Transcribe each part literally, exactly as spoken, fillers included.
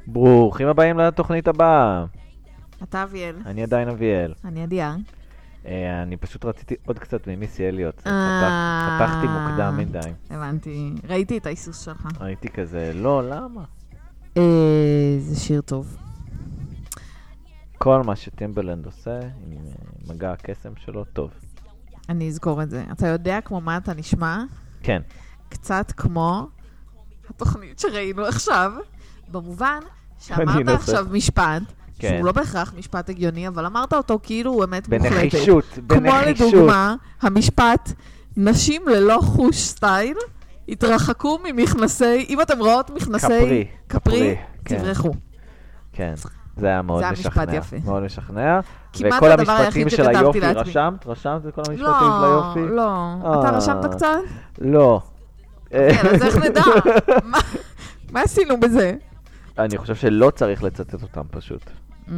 ברוכים הבאים לתוכנית הבאה. אתה אביאל. אני עדיין אביאל. אני עדייה. אה, אני פשוט רציתי עוד קצת ממיסי אליוט. אה. פתחתי מוקדם מדי. הבנתי. ראיתי את ההיסוס שלך. הייתי כזה, לא, למה? אה, זה שיר טוב. כל מה שטימברלנד עושה עם אה, מגע הקסם שלו, טוב. אני אזכור את זה. אתה יודע כמו מה אתה נשמע? כן. קצת כמו התוכנית שראינו עכשיו, במובן אני שאמרת אנסה. עכשיו משפט, כן. שהוא לא בהכרח משפט הגיוני, אבל אמרת אותו כאילו הוא אמת מוחלטת. בנחישות, כמו בנחישות. לדוגמה, המשפט, נשים ללא חוש סטייל, התרחקו ממכנסי, אם אתם רואות מכנסי כפרי, כפרי, כן. תברחו. כן. זה היה מאוד זה משכנע. המשפט יפה. מאוד משכנע. כמעט וכל הדבר המשפטים היחיד של שכתבתי היופי, לעצמי. רשמת? רשמת את כל המשפטים לא, של היופי? לא. אה. אתה רשמת קצת? לא. כן, אז איך נדע? מה- מה עשינו בזה? אני חושב שלא צריך לצטט אותם פשוט. Mm,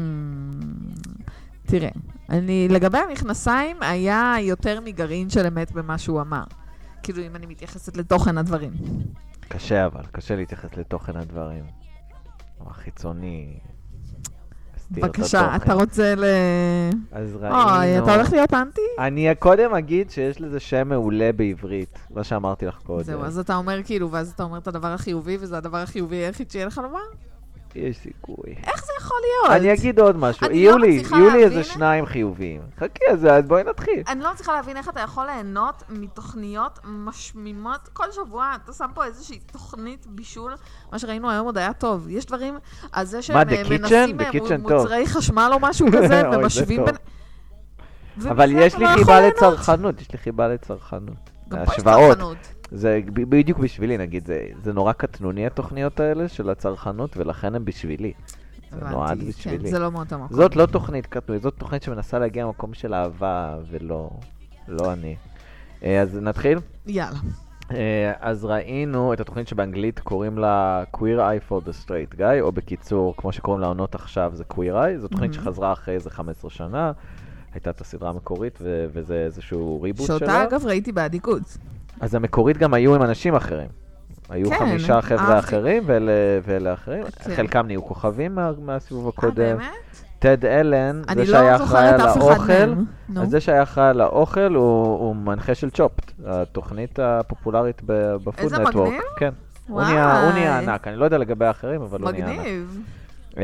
תראה, אני, לגבי המכנסיים, היה יותר מגרעין של אמת במה שהוא אמר. כאילו, אם אני מתייחסת לתוכן הדברים. קשה אבל, קשה להתייחס לתוכן הדברים. החיצוני. הסתיר את בבקשה, התוכן. אתה רוצה ל... אז ראינו... אוי, אתה הולך להיות אנטי? אני קודם אגיד שיש לזה שם מעולה בעברית. מה שאמרתי לך קודם. זהו, אז אתה אומר כאילו, ואז אתה אומר את הדבר החיובי, וזה הדבר החיובי היחיד שיהיה לך לומר? יש סיכוי. איך זה יכול להיות? אני אגיד עוד משהו. אני יהיו לא לי, מצליחה יהיו לי איזה להבין. שניים חיוביים. חכי, אז אז בואי נתחיל. אני לא מצליחה להבין איך אתה יכול ליהנות מתוכניות משמימות. כל שבוע אתה שם פה איזושהי תוכנית בישול. מה שראינו היום עוד היה טוב. יש דברים, אז זה שהם מה, The אה, Kitchen? מנסים The אה, Kitchen מ- טוב. מוצרי חשמל או משהו כזה, אוי, זה ומשווים טוב. בין... אבל ובזה יש אתה לי לא יכול חיבה ליהנות. לצרכנות, יש לי חיבה לצרכנות. גם פה יש השוואות. צרכנות. זה ב- בדיוק בשבילי, נגיד, זה, זה נורא קטנוני התוכניות האלה של הצרכנות, ולכן הם בשבילי. זה הבנתי, נועד כן, בשבילי. זה לא מאותו מקום. זאת לא תוכנית קטנונית, זאת תוכנית שמנסה להגיע למקום של אהבה, ולא לא אני. אה, אז נתחיל? יאללה. אה, אז ראינו את התוכנית שבאנגלית קוראים לה Queer Eye for the Straight Guy, או בקיצור, כמו שקוראים לעונות עכשיו, זה Queer Eye. זו תוכנית מהמם. שחזרה אחרי איזה חמש עשרה שנה, הייתה את הסדרה המקורית, ו- וזה איזשהו ריבוט שלה. שאותה אגב ראיתי באדיקות. אז המקורית גם היו עם אנשים אחרים. היו כן, חמישה חבר'ה אהבתי. אחרים, ואלה, ואלה אחרים. כן. חלקם נהיו כוכבים מה, מהסיבוב אה, הקודם. באמת? טד אלן, אני זה לא שהיה אחראי זוכרת על אף אחד האוכל, מהם. נו. אז זה שהיה אחראי על האוכל הוא, הוא מנחה של צ'ופט, התוכנית הפופולרית ב- בפוד איזה נטוורק. מגניב. כן. הוא וואי. נהיה, הוא נהיה ענק, אני לא יודע לגבי האחרים, אבל הוא נהיה ענק. מגניב. אמ,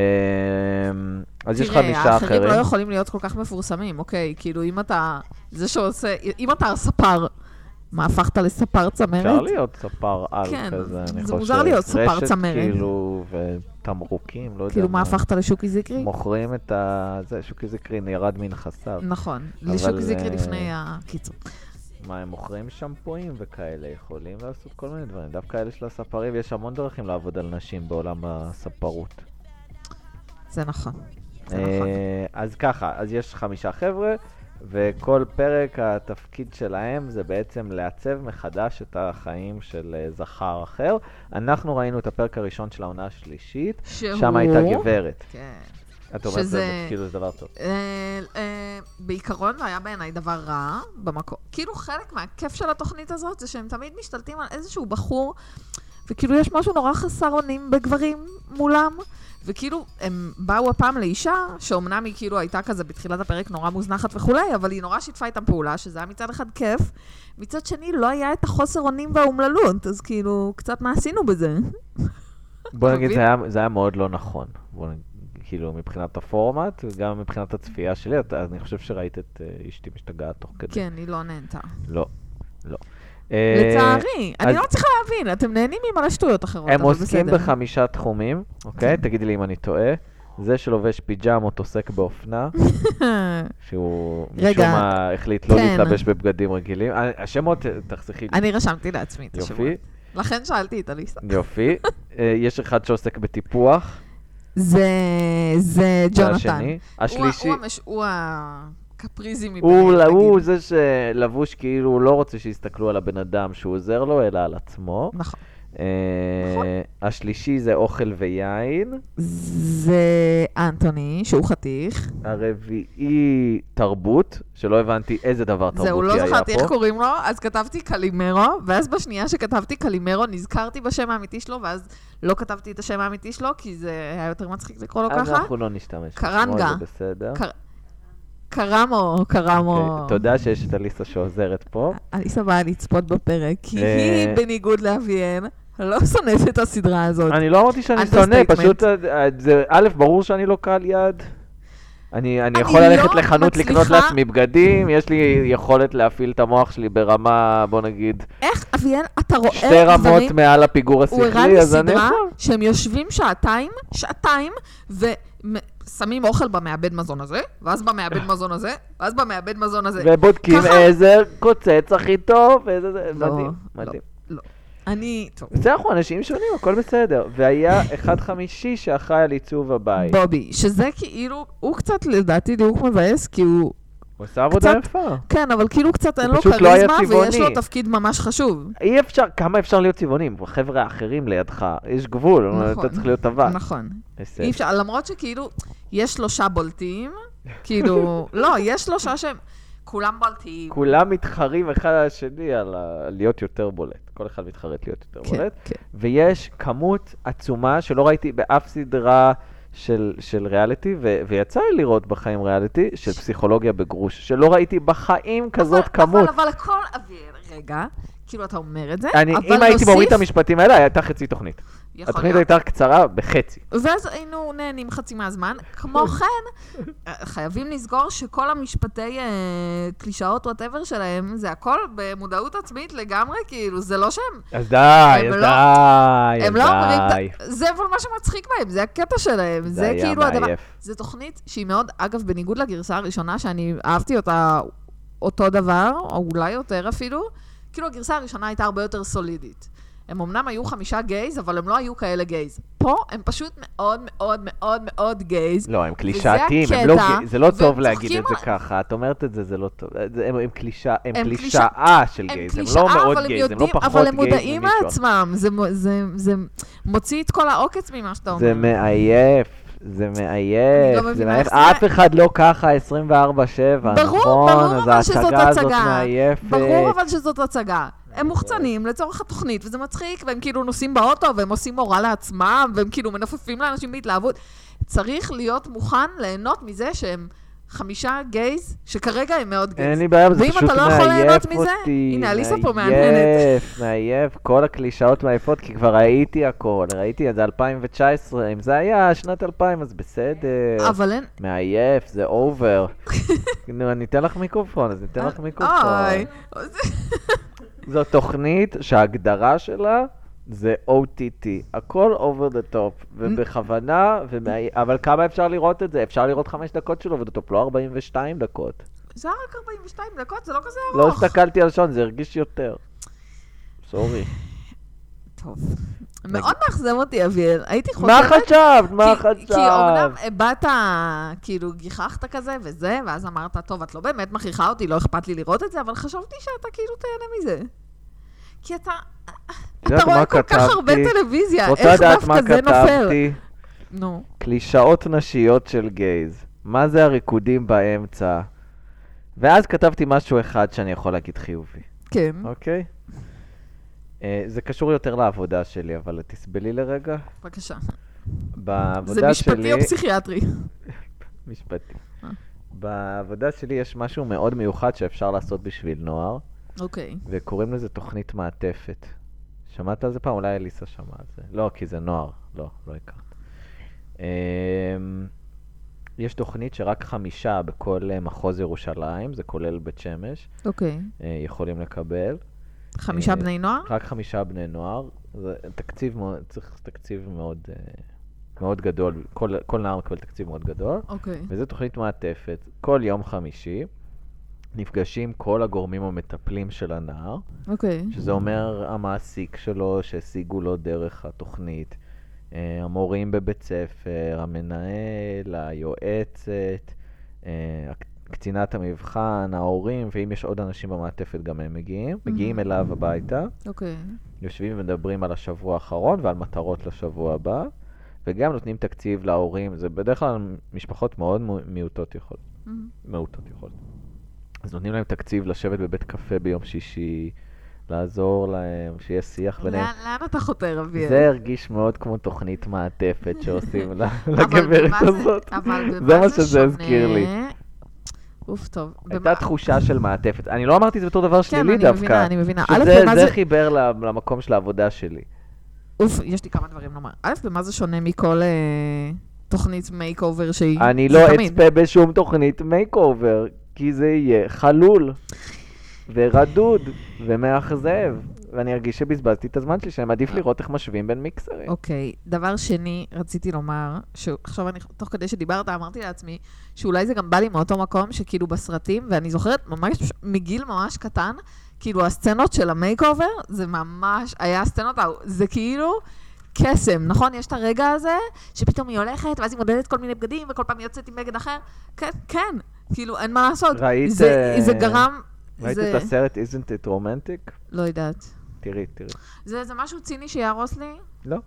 אז יש תראה, חמישה האחרים אחרים. לא יכולים להיות כל כך מפורסמים, אוקיי? כאילו, אם אתה... זה שעושה... אם אתה ספר, מה, הפכת לספר צמרת? אפשר להיות ספר על כן, כזה, אני זה חושב. מוזר להיות ספר רשת צמרת. כאילו, ותמרוקים, לא יודע. כאילו, מה הפכת לשוקי זיקרי? מוכרים את ה... זה, שוקי זקרי ירד מנכסיו. נכון, אבל, לשוקי זיקרי אה, לפני הקיצור. מה, הם מוכרים שמפויים וכאלה, יכולים לעשות כל מיני דברים. דווקא אלה של הספרים, יש המון דרכים לעבוד על נשים בעולם הספרות. זה נכון. זה נכון. אה, אז ככה, אז יש חמישה חבר'ה, וכל פרק התפקיד שלהם זה בעצם לעצב מחדש את החיים של אה, זכר אחר. אנחנו ראינו את הפרק הראשון של העונה השלישית, שהוא... שם הייתה גברת. כן. את אומרת שזה- שזה כאילו זה דבר טוב. אה, אה, בעיקרון זה היה בעיניי דבר רע במקום. כאילו חלק מהכיף של התוכנית הזאת זה שהם תמיד משתלטים על איזשהו בחור, וכאילו יש משהו נורא חסר אונים בגברים מולם, וכאילו הם באו הפעם לאישה, שאומנם היא כאילו הייתה כזה בתחילת הפרק נורא מוזנחת וכולי, אבל היא נורא שיתפה איתם פעולה, שזה היה מצד אחד כיף, מצד שני לא היה את החוסר אונים והאומללות, אז כאילו קצת מה עשינו בזה. בוא נגיד, מבין? זה היה, זה היה מאוד לא נכון. בוא נגיד, כאילו, מבחינת הפורמט, וגם מבחינת הצפייה שלי, אתה- אני חושב שראית את uh, אשתי משתגעת תוך כדי. כן, היא לא נהנתה. לא, לא. אה, לצערי, אני אז- לא צריכה להבין, אתם נהנים ממלא שטויות אחרות, הם אבל עוסקים בסדר. בחמישה תחומים, אוקיי? כן. תגידי לי אם אני טועה. זה שלובש פיג'מות עוסק באופנה, שהוא משום רגע, מה החליט לא כן. להתלבש בבגדים רגילים. אה, השמות, אה, תחסכי לי. אני רשמתי לעצמי את השמות. יופי, לכן שאלתי את אליסה. יופי. אה, יש אחד שעוסק בטיפוח, זה, זה זה ג'ונתן. השני. השלישי, הוא, הוא, המש... הוא הקפריזי מביניהם, הוא, נגיד. הוא זה שלבוש כאילו הוא לא רוצה שיסתכלו על הבן אדם שהוא עוזר לו, אלא על עצמו. נכון. השלישי זה אוכל ויין. זה אנטוני, שהוא חתיך. הרביעי תרבות, שלא הבנתי איזה דבר תרבותי היה פה. זהו, לא זכרתי איך קוראים לו, אז כתבתי קלימרו, ואז בשנייה שכתבתי קלימרו, נזכרתי בשם האמיתי שלו, ואז לא כתבתי את השם האמיתי שלו, כי זה היה יותר מצחיק לקרוא לו ככה. אז אנחנו לא נשתמש. קרנגה. זה בסדר. קרמו, קרמו. תודה שיש את אליסה שעוזרת פה. אליסה באה לצפות בפרק, כי היא בניגוד לאביאן, לא שונאת את הסדרה הזאת. אני לא אמרתי שאני שונא, פשוט, א', ברור שאני לא קהל יד. אני יכול ללכת לחנות לקנות לעצמי בגדים, יש לי יכולת להפעיל את המוח שלי ברמה, בוא נגיד, איך, אביאן, אתה רואה שתי רמות מעל הפיגור השכלי, אז אני יכול. הוא הראה לי סדרה שהם יושבים שעתיים, שעתיים, ושמים אוכל במעבד מזון הזה, ואז במעבד מזון הזה, ואז במעבד מזון הזה. ובודקים איזה קוצץ הכי טוב, ואיזה זה, מדהים, מדהים. לא. אני, טוב. זה אנחנו אנשים שונים, הכל בסדר. והיה אחד חמישי שאחראי על עיצוב הבית. בובי, שזה כאילו, הוא קצת לדעתי דיוק מבאס, כי הוא... הוא עושה עבודה יפה. כן, אבל כאילו קצת אין לו קריזמה, ויש לו תפקיד ממש חשוב. אי אפשר, כמה אפשר להיות צבעונים? חבר'ה האחרים לידך, יש גבול, אתה צריך להיות טבע. נכון. אי אפשר, למרות שכאילו, יש שלושה בולטים, כאילו, לא, יש שלושה שהם... כולם בולטים. כולם מתחרים אחד על השני על להיות יותר בולט. כל אחד מתחרט להיות יותר בולט. ויש כמות עצומה שלא ראיתי באף סדרה של ריאליטי, ויצא לי לראות בחיים ריאליטי, של פסיכולוגיה בגרוש, שלא ראיתי בחיים כזאת כמות. אבל הכל אוויר, רגע, כאילו אתה אומר את זה, אם הייתי מוריד את המשפטים האלה, הייתה חצי תוכנית. התוכנית הייתה קצרה בחצי. ואז היינו נהנים חצי מהזמן. כמו כן, חייבים לסגור שכל המשפטי קלישאות whatever שלהם, זה הכל במודעות עצמית לגמרי, כאילו, זה לא שהם... אז די, אז די, הם לא אומרים... זה אבל מה שמצחיק בהם, זה הקטע שלהם. זה היה מעייף. זה תוכנית שהיא מאוד, אגב, בניגוד לגרסה הראשונה, שאני אהבתי אותה אותו דבר, או אולי יותר אפילו, כאילו הגרסה הראשונה הייתה הרבה יותר סולידית. הם אמנם היו חמישה גייז, אבל הם לא היו כאלה גייז. פה הם פשוט מאוד מאוד מאוד מאוד גייז. לא, הם קלישאתיים, הם לא גייז. זה לא טוב להגיד את זה ככה. את אומרת את זה, זה לא טוב. הם קלישאה של גייז. הם לא מאוד גייז, הם לא פחות גייז. אבל הם מודעים מעצמם. זה מוציא את כל העוקץ ממה שאתה אומר. זה מעייף. זה מעייף, זה מעייף, אף אחד לא ככה עשרים וארבע שבע, נכון? ברור, ברור אבל שזאת הצגה. ברור אבל שזאת הצגה. הם מוחצנים לצורך התוכנית, וזה מצחיק, והם כאילו נוסעים באוטו, והם עושים מורה לעצמם, והם כאילו מנופפים לאנשים בהתלהבות. צריך להיות מוכן ליהנות מזה שהם חמישה גייז, שכרגע הם מאוד גייז. אין לי בעיה, זה פשוט מעייף אותי. ואם אתה לא יכול ליהנות מזה, הנה, אליסה פה מעניינת. מעייף, מעייף, כל הקלישאות מעייפות, כי כבר ראיתי הכל, ראיתי את זה אלפיים תשע עשרה, אם זה היה שנת אלפיים, אז בסדר. אבל אין... מעייף, זה אובר. נו, אני אתן לך מיקרופון, אז ניתן לך מיקרופון. זו תוכנית שההגדרה שלה זה או טי טי, הכל over the top, ובכוונה, אבל כמה אפשר לראות את זה? אפשר לראות חמש דקות של over the top, לא ארבעים ושתיים דקות. זה רק ארבעים ושתיים דקות, זה לא כזה ארוך. לא הסתכלתי על שון, זה הרגיש יותר. סורי. טוב. מאוד מאכזב אותי, אביאל. הייתי חושבת... מה חשבת? מה חשבת? כי אומנם באת, כאילו, גיחכת כזה וזה, ואז אמרת, טוב, את לא באמת מכריחה אותי, לא אכפת לי לראות את זה, אבל חשבתי שאתה כאילו תהנה מזה. כי אתה... אתה רואה כל כך הרבה טלוויזיה, איך דווקא זה נופל? נו. קלישאות נשיות של גייז. מה זה הריקודים באמצע? ואז כתבתי משהו אחד שאני יכול להגיד חיובי. כן. אוקיי? זה קשור יותר לעבודה שלי, אבל תסבלי לרגע. בבקשה. בעבודה שלי... זה משפטי או פסיכיאטרי? משפטי. בעבודה שלי יש משהו מאוד מיוחד שאפשר לעשות בשביל נוער. אוקיי. וקוראים לזה תוכנית מעטפת. שמעת על זה פעם? אולי אליסה שמעה על זה. לא, כי זה נוער. לא, לא הכרת. יש תוכנית שרק חמישה בכל מחוז ירושלים, זה כולל בית שמש. אוקיי. יכולים לקבל. חמישה בני נוער? רק חמישה בני נוער. זה תקציב מאוד, צריך תקציב מאוד, מאוד גדול. כל, כל נער מקבל תקציב מאוד גדול. אוקיי. וזו תוכנית מעטפת. כל יום חמישי נפגשים כל הגורמים המטפלים של הנער. אוקיי. שזה אומר המעסיק שלו שהשיגו לו דרך התוכנית. המורים בבית ספר, המנהל, היועצת, קצינת המבחן, ההורים, ואם יש עוד אנשים במעטפת גם הם מגיעים. מגיעים אליו הביתה, אוקיי. יושבים ומדברים על השבוע האחרון ועל מטרות לשבוע הבא, וגם נותנים תקציב להורים. זה בדרך כלל משפחות מאוד מיעוטות יכול. מעוטות יכול. אז נותנים להם תקציב לשבת בבית קפה ביום שישי, לעזור להם, שיהיה שיח ביניהם. לאן אתה חותר, אביאל? זה הרגיש מאוד כמו תוכנית מעטפת שעושים לגברת הזאת. זה מה שזה הזכיר לי. אוף, טוב. הייתה תחושה של מעטפת. אני לא אמרתי את זה בתור דבר שלילי דווקא. כן, אני מבינה, אני מבינה. שזה חיבר למקום של העבודה שלי. אוף, יש לי כמה דברים לומר. א', במה זה שונה מכל תוכנית מייק אובר שהיא... אני לא אצפה בשום תוכנית מייק אובר, כי זה יהיה חלול, ורדוד, ומאכזב. ואני ארגיש שבזבזתי את הזמן שלי, שאני מעדיף לראות איך משווים בין מיקסרים. אוקיי, דבר שני, רציתי לומר, שעכשיו אני, תוך כדי שדיברת, אמרתי לעצמי, שאולי זה גם בא לי מאותו מקום, שכאילו בסרטים, ואני זוכרת ממש, מגיל ממש קטן, כאילו הסצנות של המייק אובר, זה ממש, היה הסצנות, זה כאילו קסם, נכון? יש את הרגע הזה, שפתאום היא הולכת, ואז היא מודדת כל מיני בגדים, וכל פעם יוצאת עם בגד אחר. כן, כן, כאילו, אין מה לעשות. ראית... זה, זה גרם... ראית זה... את הסרט Isn't It Romantic? לא יודעת. תראי, תראי. זה, זה משהו ציני שיהרוס לי? לא.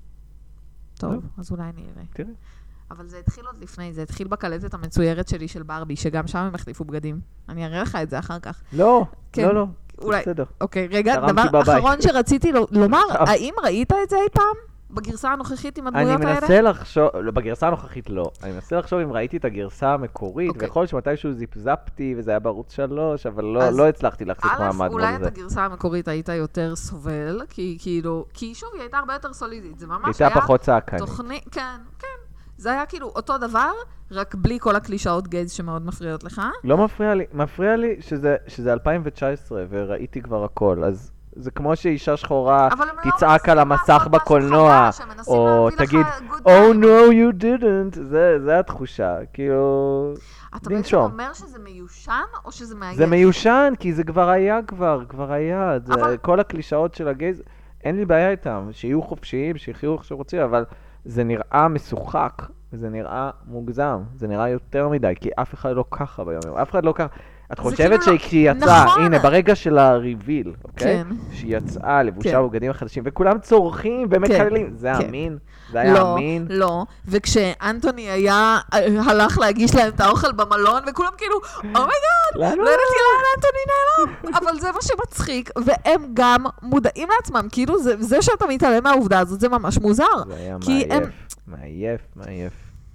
טוב, לא. אז אולי אני אראה. תראי. אבל זה התחיל עוד לפני, זה התחיל בקלטת המצוירת שלי של ברבי, שגם שם הם החליפו בגדים. אני אראה לך את זה אחר כך. לא, כן. לא, לא. אולי. בסדר. אוקיי, רגע, דבר אחרון שרציתי לומר, האם ראית את זה אי פעם? בגרסה הנוכחית עם הדמויות האלה? אני מנסה לחשוב, לא, בגרסה הנוכחית לא. אני מנסה לחשוב אם ראיתי את הגרסה המקורית, okay. ויכול להיות שמתישהו זיפזפתי, וזה היה בערוץ שלוש, אבל לא, לא הצלחתי להחזיק מעמד מול זה. אולי את הגרסה המקורית היית יותר סובל, כי כאילו, כי שוב היא הייתה הרבה יותר סולידית, זה ממש היה... הייתה פחות צעקני. תוכנית, כן, כן. זה היה כאילו אותו דבר, רק בלי כל הקלישאות גייז שמאוד מפריעות לך. לא מפריע לי, מפריע לי שזה, שזה אלפיים תשע עשרה, וראיתי כבר הכל, אז... זה כמו שאישה שחורה תצעק על המסך בקולנוע, או תגיד, Oh no you didn't, זה התחושה, כאילו, אתה בעצם אומר שזה מיושן, או שזה מעייף? זה מיושן, כי זה כבר היה כבר, כבר היה, כל הקלישאות של הגייז, אין לי בעיה איתם, שיהיו חופשיים, שיחיו איך שרוצים, אבל זה נראה משוחק, זה נראה מוגזם, זה נראה יותר מדי, כי אף אחד לא ככה ביום יום, אף אחד לא ככה. את חושבת שהיא יצאה, הנה, ברגע של הריביל, אוקיי? שהיא יצאה לבושה בגדים החדשים, וכולם צורכים ומקללים. זה אמין? זה היה אמין? לא, לא. וכשאנטוני היה, הלך להגיש להם את האוכל במלון, וכולם כאילו, אומייגאד, לא יודעת לאן אנטוני נעלם. אבל זה מה שמצחיק, והם גם מודעים לעצמם. כאילו, זה שאתה מתעלם מהעובדה הזאת, זה ממש מוזר. זה היה מעייף, מעייף, מעייף.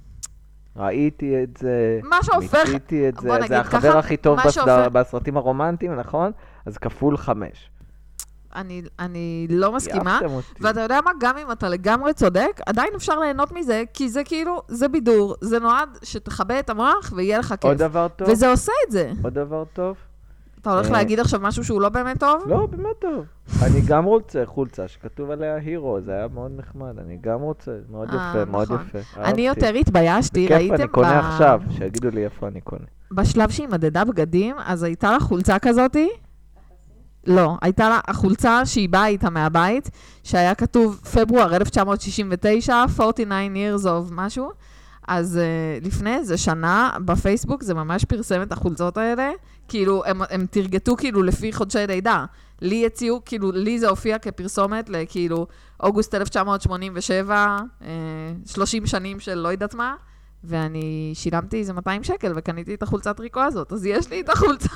ראיתי את זה, מיציתי את זה, זה החבר הכי טוב בסרטים הרומנטיים, נכון? אז כפול חמש. אני, אני לא מסכימה, ואתה יודע מה, גם אם אתה לגמרי צודק, עדיין אפשר ליהנות מזה, כי זה כאילו, זה בידור, זה נועד שתחבא את המוח ויהיה לך כיף. עוד דבר טוב. וזה עושה את זה. עוד דבר טוב. אתה הולך להגיד עכשיו משהו שהוא לא באמת טוב? לא, באמת טוב. אני גם רוצה חולצה שכתוב עליה הירו, זה היה מאוד נחמד, אני גם רוצה, מאוד יפה, מאוד יפה. אני יותר התביישתי, ראיתם ב... בכיף, אני קונה עכשיו, שיגידו לי איפה אני קונה. בשלב שהיא מדדה בגדים, אז הייתה לה חולצה כזאתי? לא, הייתה לה החולצה שהיא באה איתה מהבית, שהיה כתוב פברואר אלף תשע מאות שישים ותשע, ארבעים ותשע years of משהו, אז uh, לפני איזה שנה בפייסבוק זה ממש פרסם את החולצות האלה, כאילו הם, הם תרגטו כאילו לפי חודשי לידה. לי הציעו, כאילו לי זה הופיע כפרסומת לכאילו אוגוסט אלף תשע מאות שמונים ושבע, uh, שלושים שנים של לא יודעת מה, ואני שילמתי איזה מאתיים שקל וקניתי את החולצת טריקו הזאת, אז יש לי את החולצה.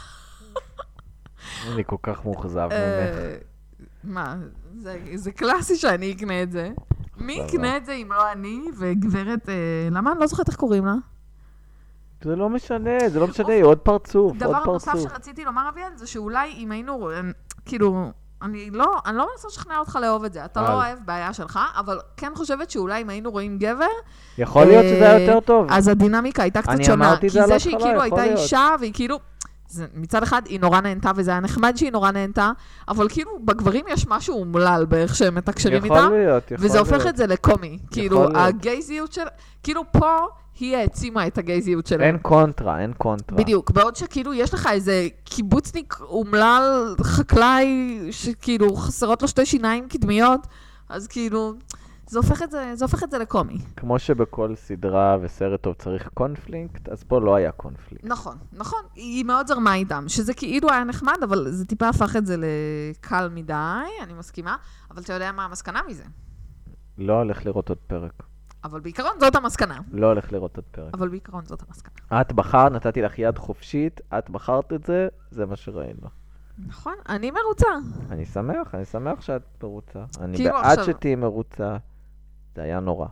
אני כל כך מוחזב ממך. מה, זה קלאסי שאני אקנה את זה. מי יקנה את זה אם לא אני וגברת... למה אני לא זוכרת איך קוראים לה? זה לא משנה, זה לא משנה, עוד פרצוף, עוד דבר פרצוף. נוסף שרציתי לומר, אביאל, זה שאולי אם היינו... כאילו, אני לא אני לא מנסה לשכנע אותך לאהוב את זה. אתה לא אוהב בעיה שלך, אבל כן חושבת שאולי אם היינו רואים גבר... יכול להיות שזה היה יותר טוב. אז הדינמיקה הייתה קצת שונה. כי זה שהיא כאילו הייתה אישה, והיא כאילו... זה, מצד אחד היא נורא נהנתה, וזה היה נחמד שהיא נורא נהנתה, אבל כאילו בגברים יש משהו אומלל באיך שהם מתקשרים איתם, יכול להיות, יכול וזה להיות. הופך את זה לקומי. כאילו, הגייזיות של... כאילו פה היא העצימה את הגייזיות שלהם. אין קונטרה, אין קונטרה. בדיוק, בעוד שכאילו יש לך איזה קיבוצניק אומלל, חקלאי, שכאילו חסרות לו שתי שיניים קדמיות, אז כאילו... זה הופך את זה, זה הופך את זה לקומי. כמו שבכל סדרה וסרט טוב צריך קונפליקט, אז פה לא היה קונפליקט. נכון, נכון. היא מאוד זרמה איתם, שזה כאילו היה נחמד, אבל זה טיפה הפך את זה לקל מדי, אני מסכימה, אבל אתה יודע מה המסקנה מזה? לא הולך לראות עוד פרק. אבל בעיקרון זאת המסקנה. לא הולך לראות עוד פרק. אבל בעיקרון זאת המסקנה. את בחרת, נתתי לך יד חופשית, את בחרת את זה, זה מה שראינו. נכון, אני מרוצה. אני שמח, אני שמח שאת מרוצה. אני כאילו בעד עכשיו- שתהי מרוצה. זה היה נורא.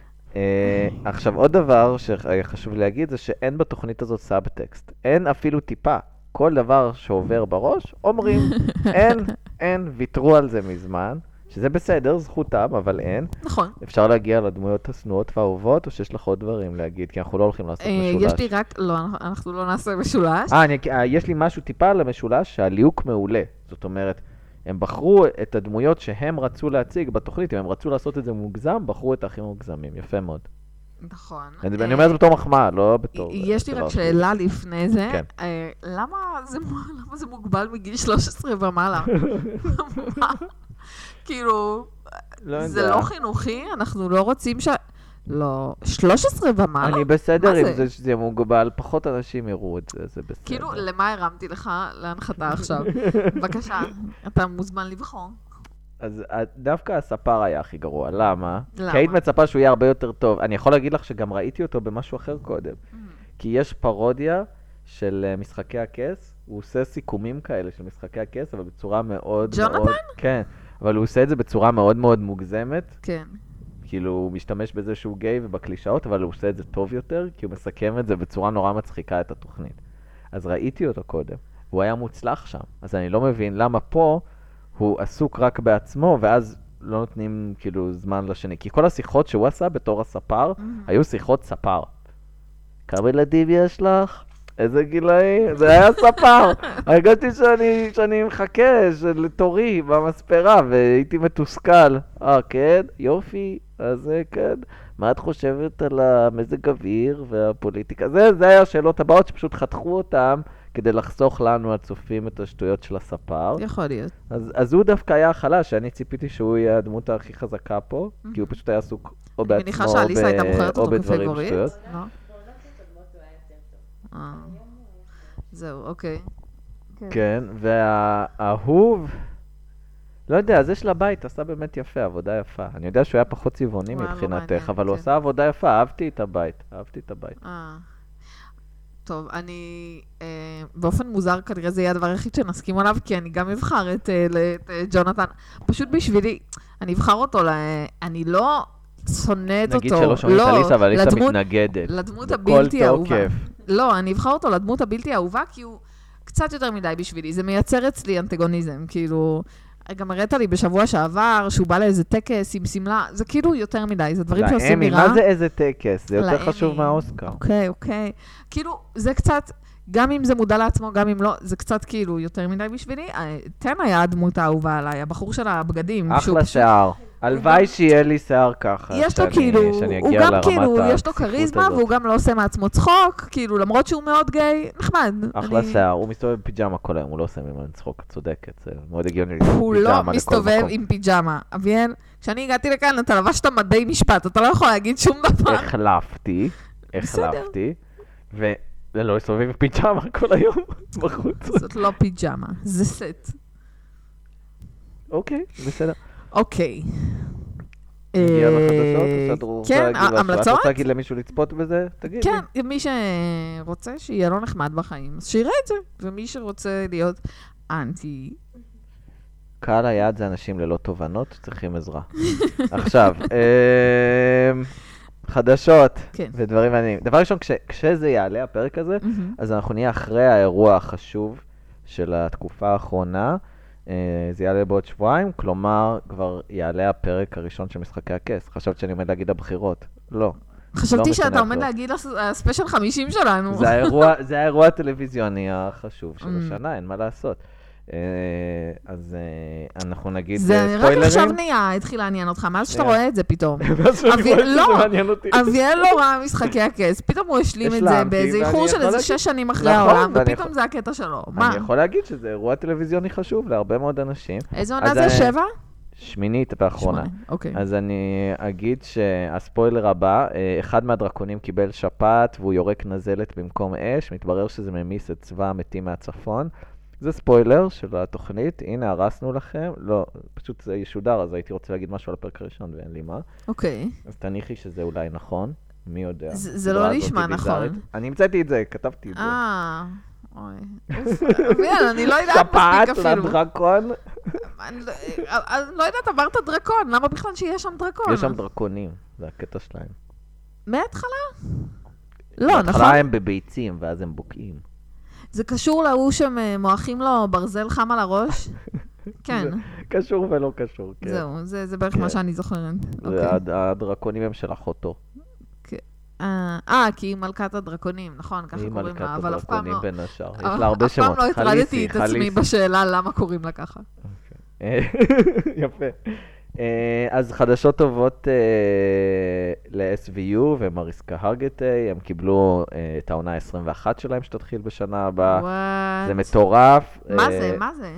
אה, עכשיו, עוד דבר שחשוב להגיד זה שאין בתוכנית הזאת סאבטקסט. אין אפילו טיפה. כל דבר שעובר בראש, אומרים, אין, אין, ויתרו על זה מזמן. שזה בסדר, זכותם, אבל אין. נכון. אפשר להגיע לדמויות השנואות והאהובות, או שיש לך עוד דברים להגיד? כי אנחנו לא הולכים לעשות אה, משולש. יש לי רק, לא, אנחנו לא נעשה משולש. אה, אני, אה, יש לי משהו טיפה על המשולש שהליהוק מעולה. זאת אומרת, הם בחרו את הדמויות שהם רצו להציג בתוכנית, אם הם רצו לעשות את זה מוגזם, בחרו את הכי מוגזמים. יפה מאוד. נכון. אני, אה, אני אומר את זה בתור מחמאה, לא בתור... יש לי דבר רק שלי. שאלה לפני זה. כן. אה, למה זה מ- למה זה מוגבל מגיל שלוש עשרה ומעלה? מה? כאילו, לא זה יודע. לא חינוכי? אנחנו לא רוצים ש... לא, שלוש עשרה ומעלה? אני בסדר מה עם זה? זה שזה מוגבל, פחות אנשים יראו את זה, זה בסדר. כאילו, למה הרמתי לך להנחתה עכשיו? בבקשה, אתה מוזמן לבחור. אז אה, דווקא הספר היה הכי גרוע, למה? למה? כי היית מצפה שהוא יהיה הרבה יותר טוב. אני יכול להגיד לך שגם ראיתי אותו במשהו אחר קודם. כי יש פרודיה של אה, משחקי הכס, הוא עושה סיכומים כאלה של משחקי הכס, אבל בצורה מאוד ג'ונתן? מאוד... כן, אבל הוא עושה את זה בצורה מאוד מאוד מוגזמת. כן. כאילו, הוא משתמש בזה שהוא גיי ובקלישאות, אבל הוא עושה את זה טוב יותר, כי הוא מסכם את זה בצורה נורא מצחיקה את התוכנית. אז ראיתי אותו קודם, הוא היה מוצלח שם. אז אני לא מבין למה פה הוא עסוק רק בעצמו, ואז לא נותנים כאילו זמן לשני. כי כל השיחות שהוא עשה בתור הספר, היו שיחות ספר. כמה ילדים יש לך? איזה גילאים? זה היה ספר. הרגשתי שאני, שאני מחכה של תורי במספרה, והייתי מתוסכל. אה, כן? יופי. אז זה כן. מה את חושבת על המזג אוויר והפוליטיקה? זה, זה היה השאלות הבאות שפשוט חתכו אותם כדי לחסוך לנו הצופים את השטויות של הספר. יכול להיות. אז, אז הוא דווקא היה החלש, שאני ציפיתי שהוא יהיה הדמות הכי חזקה פה, כי הוא פשוט היה עסוק או אני בעצמו מניחה או, שאליסה הייתה ב- בוחרת או אותו בדברים כפייבוריט. שטויות. לא? אה. זהו, אוקיי. כן, והאהוב, לא יודע, זה של הבית עשה באמת יפה, עבודה יפה. אני יודע שהוא היה פחות צבעוני הוא היה לא מבחינתך, מעניין, אבל הוא כן. עשה עבודה יפה, אהבתי את הבית, אהבתי את הבית. אה. טוב, אני... אה, באופן מוזר כנראה זה יהיה הדבר היחיד שנסכים עליו, כי אני גם אבחר את, אה, ל- את אה, ג'ונתן. פשוט בשבילי, אני אבחר אותו, ל... אני לא שונאת אותו. נגיד שלא שומעים את לא, אליסה, אבל אליסה לדמות- מתנגדת. לדמות בכל הבלתי אהובה. תוקף. לא, אני אבחר אותו לדמות הבלתי אהובה, כי הוא קצת יותר מדי בשבילי. זה מייצר אצלי אנטגוניזם, כאילו... גם הראת לי בשבוע שעבר, שהוא בא לאיזה טקס עם סמלה, זה כאילו יותר מדי, זה דברים שעושים לי לאמי, רע. מה זה איזה טקס? זה יותר לאמי. חשוב מהאוסקר. אוקיי, אוקיי. כאילו, זה קצת, גם אם זה מודע לעצמו, גם אם לא, זה קצת כאילו יותר מדי בשבילי. אה, תן היה הדמות האהובה עליי, הבחור של הבגדים. שהוא אחלה פשוט- שיער. הלוואי שיהיה לי שיער ככה. יש לו שאני- כאילו, שאני הוא אגיע גם לרמת כאילו, יש לו הכסיפות כריזמה, הזאת. והוא גם לא עושה מעצמו צחוק, כאילו, למרות שהוא מאוד גיי, נחמד. אחלה אני- שיער, הוא מסתובב בפיג'מה כל היום, הוא לא עושה ממנו צחוק, את צודקת, זה מאוד הגיוני לצחוק הוא פיג'מה לא לכל מסתובב מקום. עם פיג'מה. אביאל, כשאני הגעתי לכאן, אתה לבשת מדי משפט, אתה לא יכול להגיד שום דבר. החלפתי, בסדר. החלפתי, ולא מסתובב עם פיג'מה כל היום בחוץ. זאת לא פיג'מה, זה סט. אוקיי, בסדר. אוקיי. נגיע אה, לחדשות, או שאת רוצה כן, להגיד משהו? את המלצות? רוצה להגיד למישהו לצפות בזה? תגידי. כן, מי שרוצה שיהיה לו נחמד בחיים, אז שיראה את זה. ומי שרוצה להיות אנטי... קהל היעד זה אנשים ללא תובנות שצריכים עזרה. עכשיו, אמ, חדשות כן. ודברים מעניינים. דבר ראשון, כש- כשזה יעלה, הפרק הזה, מהמם. אז אנחנו נהיה אחרי האירוע החשוב של התקופה האחרונה. אה, זה יעלה בעוד שבועיים, כלומר, כבר יעלה הפרק הראשון של משחקי הכס. חשבת שאני עומד להגיד הבחירות? לא. חשבתי לא שאתה משנה עומד עכשיו. להגיד הס- הספיישל חמישים שלנו. זה האירוע, זה האירוע הטלוויזיוני החשוב של Mm. השנה, אין מה לעשות. אה, אז אה, אנחנו נגיד זה אה, רק ספוילרים. עכשיו נהיה, התחיל לעניין אותך, מאז שאתה כן. רואה את זה פתאום. ואז שאני אבי- רואה שזה לא. מעניין אותי. אביאל לא ראה משחקי הכס, פתאום הוא השלים את זה השלמתי, באיזה ואני איחור של יכול איזה להגיד- שש שנים אחרי נכון, העולם, ואני ופתאום יכול- זה הקטע שלו. מה? אני יכול להגיד שזה אירוע טלוויזיוני חשוב להרבה מאוד אנשים. איזה אז עונה זה? אני- שבע? שמינית ואחרונה. שמונה, אוקיי. אז אני אגיד שהספוילר הבא, אחד מהדרקונים קיבל שפעת והוא יורק נזלת במקום אש, מתברר שזה ממיס את צבא המתים מהצפון. זה ספוילר של התוכנית, הנה הרסנו לכם, לא, פשוט זה ישודר, אז הייתי רוצה להגיד משהו על הפרק הראשון ואין לי מה. אוקיי. אז תניחי שזה אולי נכון, מי יודע. זה, זה לא נשמע נכון. אני המצאתי את זה, כתבתי את זה. אה, אוי. מיאל, אני לא יודעת מספיק אפילו. שפעת לדרקון. אני לא יודעת, אמרת דרקון, למה בכלל שיש שם דרקון? יש שם דרקונים, זה הקטע שלהם. מההתחלה? לא, נכון? בהתחלה הם בביצים, ואז הם בוקעים. זה קשור להוא שהם מואחים לו ברזל חם על הראש? כן. קשור ולא קשור, כן. זהו, זה בערך מה שאני זוכרת. הדרקונים הם של אחותו. אה, כי היא מלכת הדרקונים, נכון, ככה קוראים לה, אבל אף פעם לא... היא מלכת הדרקונים בין השאר, יש לה הרבה שמות. אף פעם לא הטרדתי את עצמי בשאלה למה קוראים לה ככה. יפה. אז חדשות טובות ל-אס וי יו ומריסקה הרגטי, הם קיבלו את העונה ה-עשרים ואחת שלהם שתתחיל בשנה הבאה. זה מטורף. מה זה? מה זה?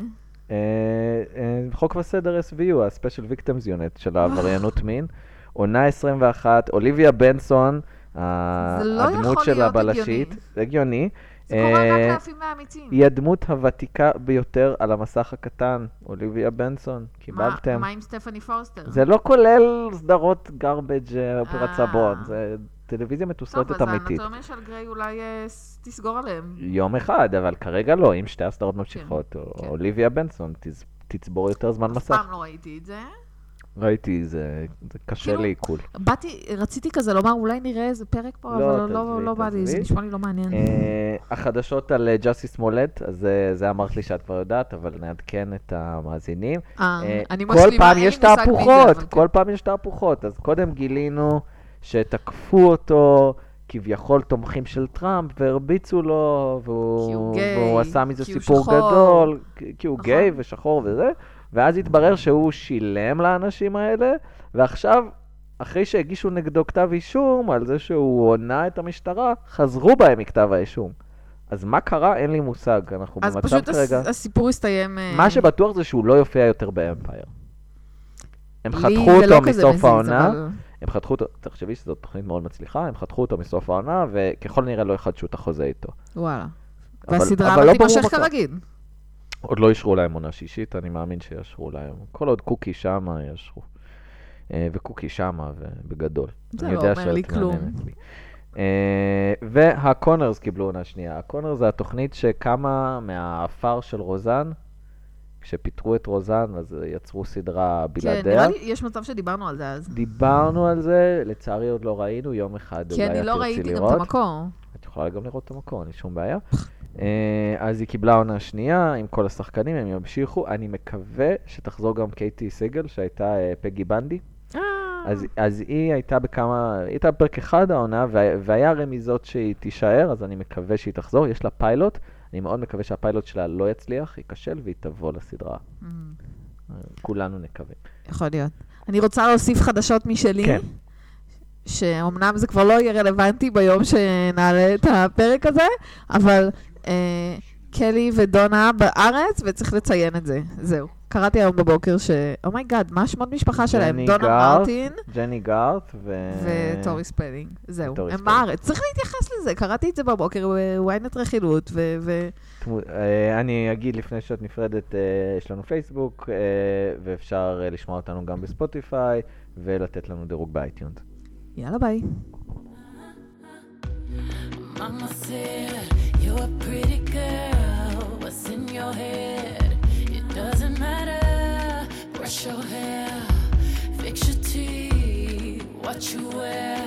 חוק וסדר אס וי יו, ה-Special Victims Unit של העבריינות מין. עונה עשרים ואחת, אוליביה בנסון, הדמות של הבלשית. זה הגיוני. זה קורה רק לאפים מהאמיצים. היא הדמות הוותיקה ביותר על המסך הקטן, אוליביה בנסון. קיבלתם. מה עם סטפני פורסטר? זה לא כולל סדרות גרבג' אופרת סבון, זה טלוויזיה מתוסרטת אמיתית. טוב, אז האנטומיה של גריי אולי תסגור עליהם. יום אחד, אבל כרגע לא, אם שתי הסדרות ממשיכות, אוליביה בנסון תצבור יותר זמן מסך. אף פעם לא ראיתי את זה. ראיתי, זה קשה לי עיכול. באתי, רציתי כזה לומר, אולי נראה איזה פרק פה, אבל לא בא לי, זה נשמע לי לא מעניין. החדשות על ג'אסי סמולט, אז זה אמרת לי שאת כבר יודעת, אבל נעדכן את המאזינים. אני כל משלימה, פעם יש תהפוכות, כל פעם יש תהפוכות. אז קודם גילינו שתקפו אותו כביכול תומכים של טראמפ, והרביצו לו, והוא עשה מזה סיפור גדול, כי הוא גיי ושחור וזה. ואז התברר שהוא שילם לאנשים האלה, ועכשיו, אחרי שהגישו נגדו כתב אישום, על זה שהוא עונה את המשטרה, חזרו בהם מכתב האישום. אז מה קרה? אין לי מושג. אנחנו במצב כרגע... אז פשוט הסיפור הסתיים... מה שבטוח זה שהוא לא יופיע יותר באמפייר. הם חתכו אותו מסוף העונה. הם חתכו אותו... תחשבי שזאת תוכנית מאוד מצליחה, הם חתכו אותו מסוף העונה, וככל נראה לא יחדשו את החוזה איתו. וואלה. והסדרה לא תימשך כרגיל. עוד לא ישרו להם עונה שישית, אני מאמין שישרו להם. כל עוד קוקי שמה ישרו. וקוקי שמה, ובגדול. זה לא אומר לי כלום. והקונרס קיבלו עונה שנייה. הקונרס זה התוכנית שקמה מהאפר של רוזן. כשפיתרו את רוזן, אז יצרו סדרה בלעדיה. כן, נראה לי, יש מצב שדיברנו על זה אז. דיברנו על זה, לצערי עוד לא ראינו, יום אחד כי אני לא ראיתי גם את המקור. את יכולה גם לראות את המקור, אין שום בעיה. אז היא קיבלה עונה שנייה עם כל השחקנים, הם ימשיכו. אני מקווה שתחזור גם קייטי סיגל, שהייתה פגי בנדי. אז, אז היא הייתה בכמה, היא הייתה בפרק אחד העונה, והיה רמיזות שהיא תישאר, אז אני מקווה שהיא תחזור. יש לה פיילוט, אני מאוד מקווה שהפיילוט שלה לא יצליח, היא כשל והיא תבוא לסדרה. כולנו נקווה. יכול להיות. אני רוצה להוסיף חדשות משלי. כן. שאומנם זה כבר לא יהיה רלוונטי ביום שנעלה את הפרק הזה, אבל אה, קלי ודונה בארץ, וצריך לציין את זה. זהו. קראתי היום בבוקר ש... אומייגאד, מה שמות משפחה שלהם? דונה מרטין. ג'ני גארט ו... וטורי ספלינג. זהו. הם בארץ. צריך להתייחס לזה. קראתי את זה בבוקר בוויינט רכילות, ו... ו... אני אגיד לפני שאת נפרדת, יש לנו פייסבוק, ואפשר לשמוע אותנו גם בספוטיפיי, ולתת לנו דירוג באייטיונס. יאללה ביי. Mama said, you're a pretty girl, what's in your head? It doesn't matter, brush your hair, fix your teeth, what you wear.